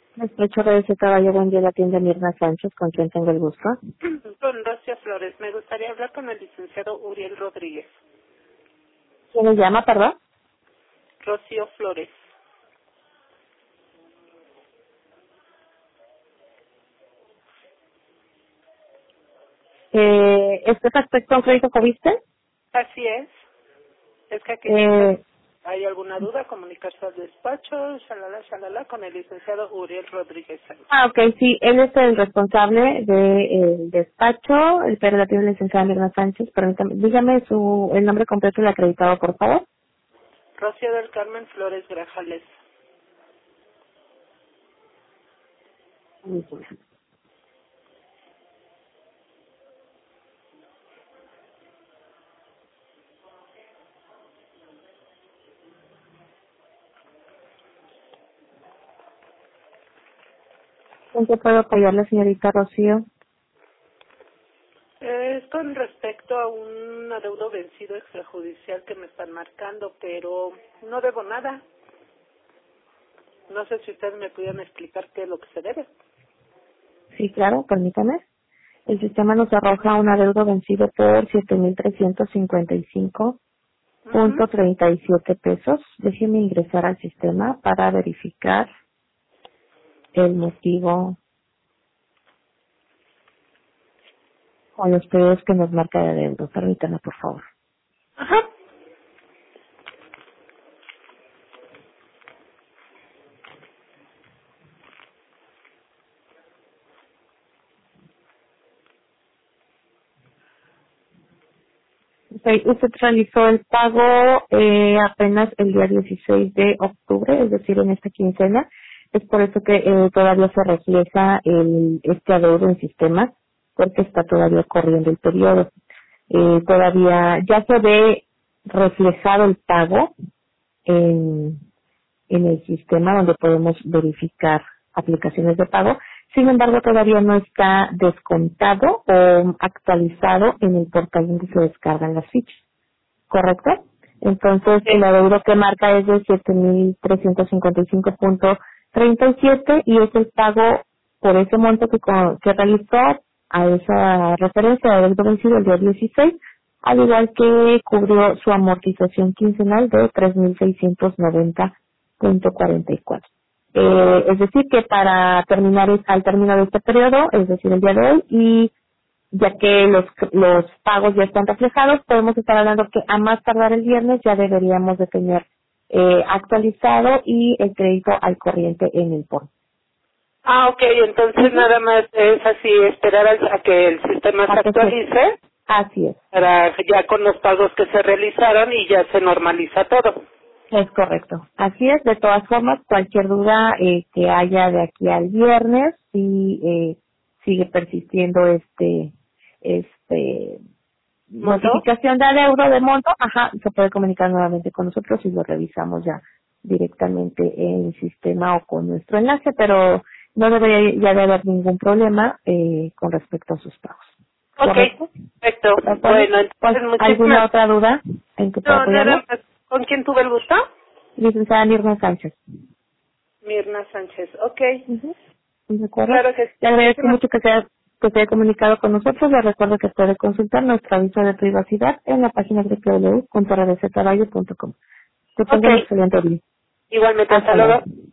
Despacho de ese caballo, buen día, la tienda Mirna Sánchez, con quien tengo el gusto. Con Rocío Flores. Me gustaría hablar con el licenciado Uriel Rodríguez. ¿Quién le llama, perdón? Rocío Flores. ¿Este aspecto a un crédito COVID-19? Así es. Es que aquí Eh, hay alguna duda, comunicarse al despacho, shalala, con el licenciado Uriel Rodríguez Sánchez. ok, sí, él es el responsable del despacho, el relativo licenciado Mirna Sánchez. Permítame, dígame el nombre completo del acreditado, por favor. Rocío del Carmen Flores Grajales. ¿En qué puedo apoyarle, señorita Rocío? Es con respecto a un adeudo vencido extrajudicial que me están marcando, pero no debo nada. No sé si ustedes me pudieran explicar qué es lo que se debe. Sí, claro, permítame. El sistema nos arroja un adeudo vencido por 7,355. Ujú. Punto 37 pesos. Déjeme ingresar al sistema para verificar el motivo o los pedidos que nos marca de adeudo. Permítame, por favor. Ajá. Ok, usted realizó el pago apenas el día 16 de octubre, es decir, en esta quincena. Es por eso que todavía se refleja este adeudo en sistema, porque está todavía corriendo el periodo. Todavía ya se ve reflejado el pago en, en el sistema donde podemos verificar aplicaciones de pago. Sin embargo, todavía no está descontado o actualizado en el portal donde se descargan las fichas. ¿Correcto? Entonces, el Sí. adeudo que marca es de 7,355,37 y es el pago por ese monto que realizó a esa referencia de adeudo vencido el día 16, al igual que cubrió su amortización quincenal de 3,690,44. Es decir, que para terminar, al término de este periodo, es decir, el día de hoy, y ya que los pagos ya están reflejados, podemos estar hablando que a más tardar el viernes ya deberíamos de tener actualizado y el crédito al corriente en el portal. Ah, ok, entonces Ujú. nada más es así, esperar a que el sistema se A que se- actualice Así para ya con los pagos que se realizaron y ya se normaliza todo. es correcto. Así es, de todas formas, cualquier duda que haya de aquí al viernes, si sigue persistiendo este ¿Monto? notificación de adeudo de monto, se puede comunicar nuevamente con nosotros y lo revisamos ya directamente en el sistema o con nuestro enlace, pero no debería ya de haber ningún problema con respecto a sus pagos. Ok, ¿Correcto? perfecto. ¿De acuerdo? Bueno, Pues, entonces ¿alguna muchísimas... otra duda en que pueda No, apoyarlo? nada más. ¿Con quién tuve el gusto? Licenciada Mirna Sánchez. Mirna Sánchez. Ok, Ujú. ¿De acuerdo? claro que sí. Le agradezco Muchísimas... mucho que se haya comunicado con nosotros. Le recuerdo que puede consultar nuestro aviso de privacidad en la página www.rdccaballo.com. Que Ok, tenga un excelente día. igualmente, hasta Hasta luego. luego.